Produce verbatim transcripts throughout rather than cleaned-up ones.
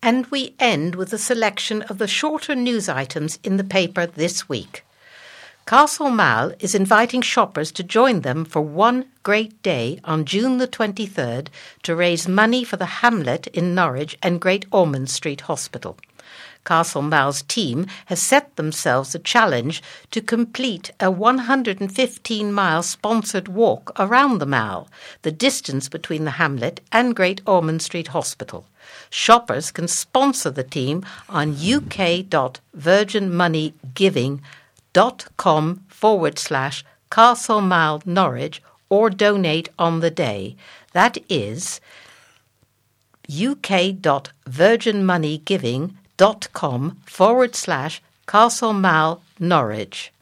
And we end with a selection of the shorter news items in the paper this week. Castlemalle is inviting shoppers to join them for one great day on June the twenty-third to raise money for the Hamlet in Norwich and Great Ormond Street Hospital. Castlemalle's team has set themselves a challenge to complete a one hundred fifteen mile sponsored walk around the Mall, the distance between the Hamlet and Great Ormond Street Hospital. Shoppers can sponsor the team on uk.virginmoneygiving.com forward slash Castlemalle Norwich or donate on the day. That is uk.virginmoneygiving.com forward slash Castlemalle Norwich.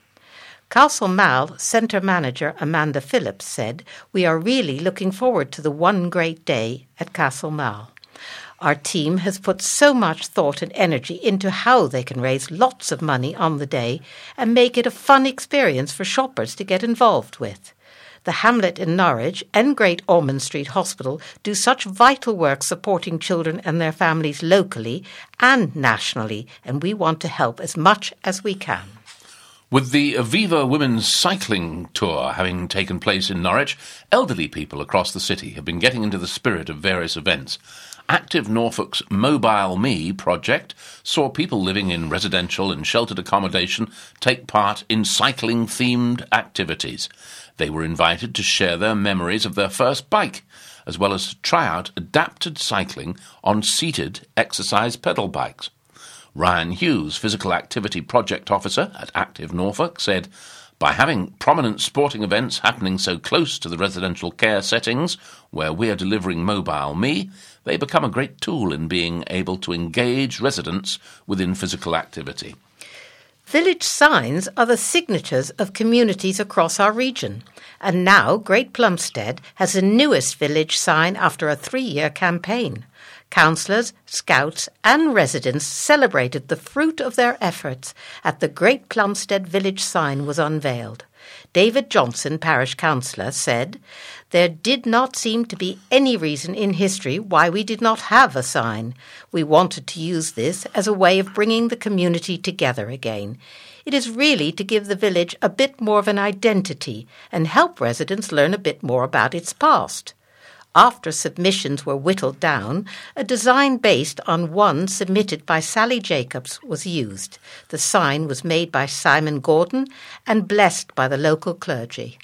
Castlemalle Centre Manager Amanda Phillips said, "We are really looking forward to the one great day at Castlemalle. Our team has put so much thought and energy into how they can raise lots of money on the day and make it a fun experience for shoppers to get involved with. The Hamlet in Norwich and Great Ormond Street Hospital do such vital work supporting children and their families locally and nationally, and we want to help as much as we can." With the Aviva Women's Cycling Tour having taken place in Norwich, elderly people across the city have been getting into the spirit of various events. Active Norfolk's Mobile Me project saw people living in residential and sheltered accommodation take part in cycling-themed activities. They were invited to share their memories of their first bike, as well as to try out adapted cycling on seated exercise pedal bikes. Ryan Hughes, Physical Activity Project Officer at Active Norfolk, said, "By having prominent sporting events happening so close to the residential care settings where we're delivering Mobile Me, they become a great tool in being able to engage residents within physical activity." Village signs are the signatures of communities across our region, and now Great Plumstead has the newest village sign after a three-year campaign. Councillors, scouts and residents celebrated the fruit of their efforts at the Great Plumstead village sign was unveiled. David Johnson, parish councillor, said, "There did not seem to be any reason in history why we did not have a sign. We wanted to use this as a way of bringing the community together again. It is really to give the village a bit more of an identity and help residents learn a bit more about its past." After submissions were whittled down, a design based on one submitted by Sally Jacobs was used. The sign was made by Simon Gordon and blessed by the local clergy.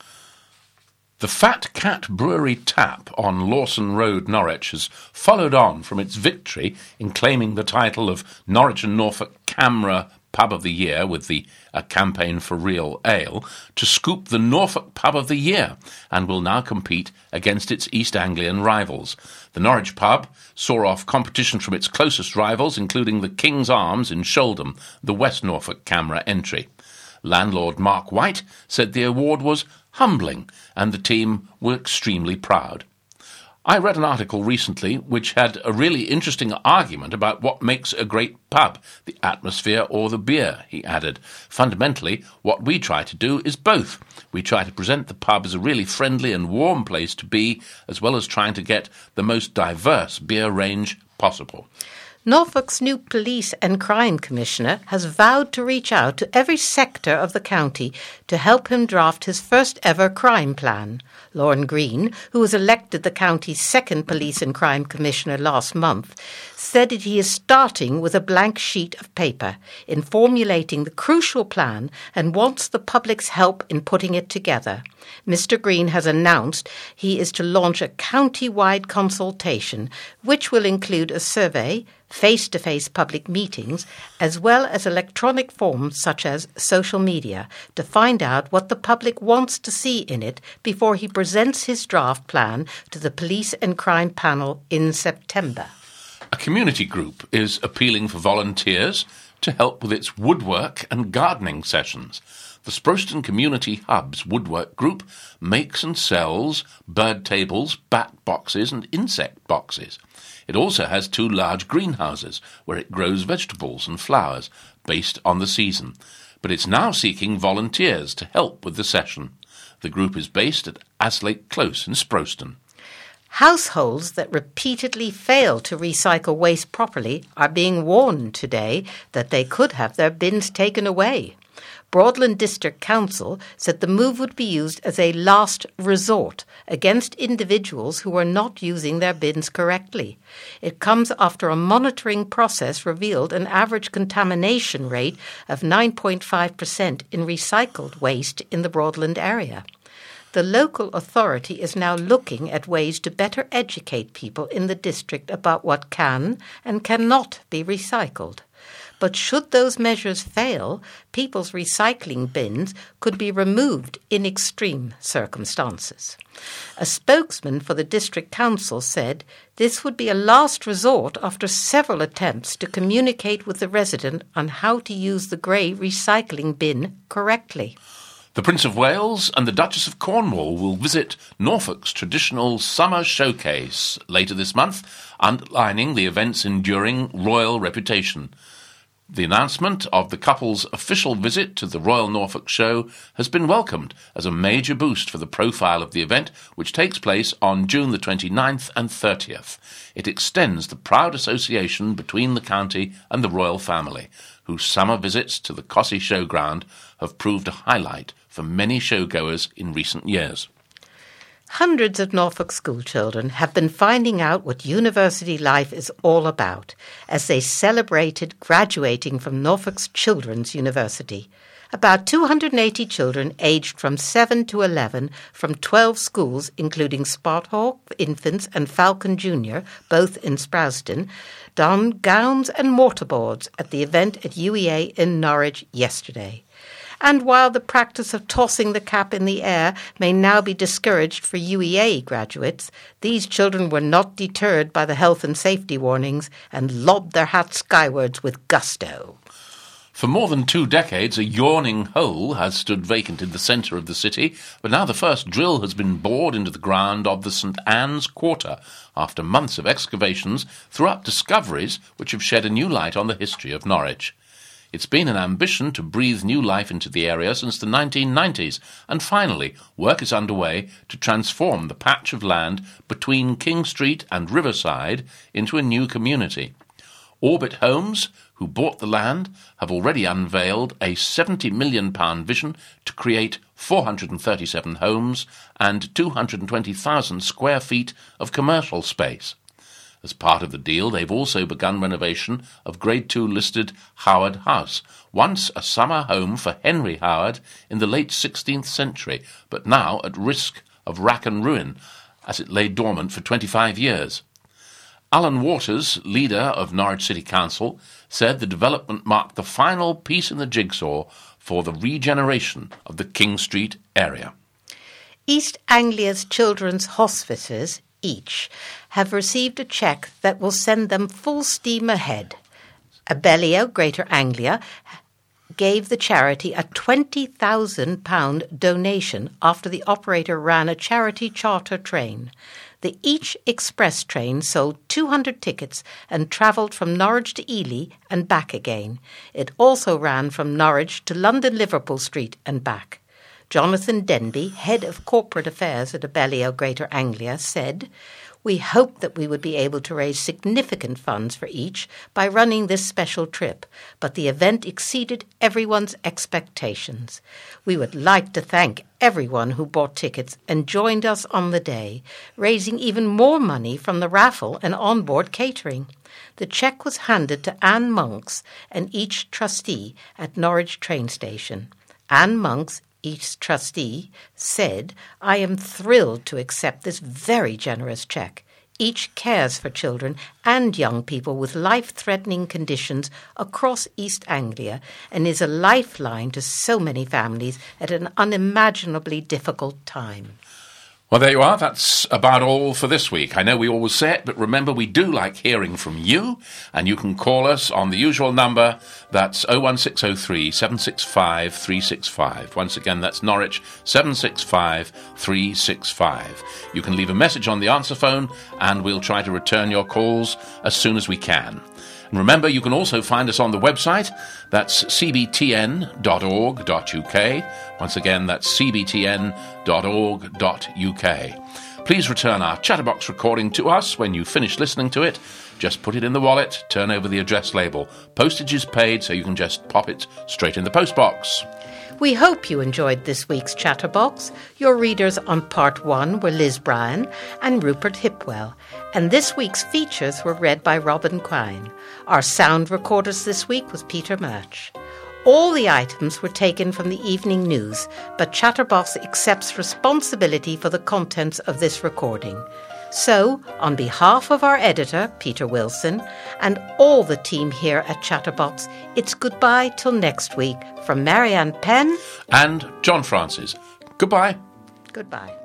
The Fat Cat Brewery Tap on Lawson Road, Norwich, has followed on from its victory in claiming the title of Norwich and Norfolk Camera Pub of the Year with the uh, campaign for Real Ale to scoop the Norfolk Pub of the Year and will now compete against its East Anglian rivals. The Norwich pub saw off competition from its closest rivals, including the King's Arms in Sholdham, the West Norfolk Camera entry. Landlord Mark White said the award was humbling and the team were extremely proud. I read an article recently which had a really interesting argument about what makes a great pub, the atmosphere or the beer, he added. Fundamentally, what we try to do is both. We try to present the pub as a really friendly and warm place to be, as well as trying to get the most diverse beer range possible. Norfolk's new Police and Crime Commissioner has vowed to reach out to every sector of the county to help him draft his first ever crime plan. Lorne Green, who was elected the county's second Police and Crime Commissioner last month, said that he is starting with a blank sheet of paper in formulating the crucial plan and wants the public's help in putting it together. Mister Green has announced he is to launch a county-wide consultation, which will include a survey, face-to-face public meetings, as well as electronic forms such as social media, to find out what the public wants to see in it before he presents his draft plan to the Police and Crime Panel in September. A community group is appealing for volunteers to help with its woodwork and gardening sessions. The Sproston Community Hub's woodwork group makes and sells bird tables, bat boxes and insect boxes. It also has two large greenhouses where it grows vegetables and flowers based on the season. But it's now seeking volunteers to help with the session. The group is based at Aslake Close in Sproston. Households that repeatedly fail to recycle waste properly are being warned today that they could have their bins taken away. Broadland District Council said the move would be used as a last resort against individuals who are not using their bins correctly. It comes after a monitoring process revealed an average contamination rate of nine point five percent in recycled waste in the Broadland area. The local authority is now looking at ways to better educate people in the district about what can and cannot be recycled. But should those measures fail, people's recycling bins could be removed in extreme circumstances. A spokesman for the district council said this would be a last resort after several attempts to communicate with the resident on how to use the grey recycling bin correctly. The Prince of Wales and the Duchess of Cornwall will visit Norfolk's traditional summer showcase later this month, underlining the event's enduring royal reputation. The announcement of the couple's official visit to the Royal Norfolk Show has been welcomed as a major boost for the profile of the event, which takes place on June the twenty-ninth and thirtieth. It extends the proud association between the county and the royal family, whose summer visits to the Cossey Showground have proved a highlight for many showgoers in recent years. Hundreds of Norfolk schoolchildren have been finding out what university life is all about as they celebrated graduating from Norfolk's Children's University. About two hundred eighty children aged from seven to eleven from twelve schools, including Sparthawk Infants and Falcon Junior, both in Sprowston, donned gowns and mortarboards at the event at U E A in Norwich yesterday. And while the practice of tossing the cap in the air may now be discouraged for U E A graduates, these children were not deterred by the health and safety warnings and lobbed their hats skywards with gusto. For more than two decades, a yawning hole has stood vacant in the centre of the city, but now the first drill has been bored into the ground of the St Anne's Quarter, after months of excavations threw up discoveries which have shed a new light on the history of Norwich. It's been an ambition to breathe new life into the area since the nineteen nineties, and finally work is underway to transform the patch of land between King Street and Riverside into a new community. Orbit Homes, who bought the land, have already unveiled a seventy million pounds vision to create four hundred thirty-seven homes and two hundred twenty thousand square feet of commercial space. As part of the deal, they've also begun renovation of Grade two listed Howard House, once a summer home for Henry Howard in the late sixteenth century, but now at risk of rack and ruin, as it lay dormant for twenty-five years. Alan Waters, leader of Norwich City Council, said the development marked the final piece in the jigsaw for the regeneration of the King Street area. East Anglia's children's hospices each have received a cheque that will send them full steam ahead. Abellio, Greater Anglia, gave the charity a twenty thousand pounds donation after the operator ran a charity charter train. The Each Express train sold two hundred tickets and travelled from Norwich to Ely and back again. It also ran from Norwich to London Liverpool Street and back. Jonathan Denby, head of corporate affairs at Abellio Greater Anglia, said, "We hoped that we would be able to raise significant funds for each by running this special trip, but the event exceeded everyone's expectations. We would like to thank everyone who bought tickets and joined us on the day, raising even more money from the raffle and onboard catering." The cheque was handed to Anne Monks, an each trustee at Norwich train station. Anne Monks, each trustee, said, "I am thrilled to accept this very generous cheque. Each cares for children and young people with life-threatening conditions across East Anglia and is a lifeline to so many families at an unimaginably difficult time." Well, there you are. That's about all for this week. I know we always say it, but remember, we do like hearing from you, and you can call us on the usual number. That's oh one six oh three, seven six five, three six five. Once again, that's Norwich, seven six five, three six five. You can leave a message on the answer phone, and we'll try to return your calls as soon as we can. And remember, you can also find us on the website. That's c b t n dot org dot u k. Once again, that's c b t n dot org dot u k. Please return our Chatterbox recording to us when you finish listening to it. Just put it in the wallet, turn over the address label. Postage is paid, so you can just pop it straight in the postbox. We hope you enjoyed this week's Chatterbox. Your readers on part one were Liz Bryan and Rupert Hipwell, and this week's features were read by Robin Quine. Our sound recorders this week was Peter Match. All the items were taken from the evening news, but Chatterbox accepts responsibility for the contents of this recording. So, on behalf of our editor, Peter Wilson, and all the team here at Chatterbox, it's goodbye till next week from Marianne Penn and John Francis. Goodbye. Goodbye.